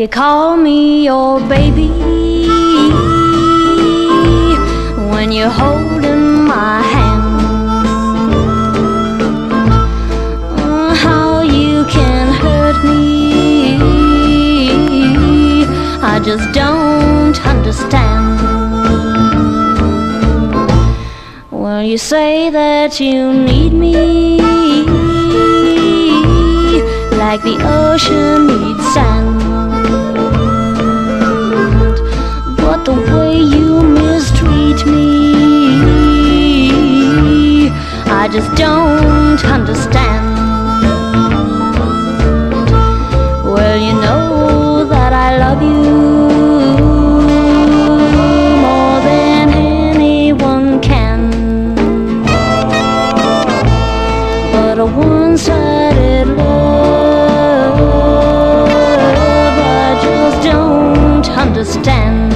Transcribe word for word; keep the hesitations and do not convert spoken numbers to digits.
you call me your baby, when you're holding my hand. Oh, how you can hurt me, I just don't understand. Well, you say that you need me, like the ocean needs sand. But the way you mistreat me, I just don't understand. Well, you know that I love you more than anyone can, but a one-sided love I just don't understand.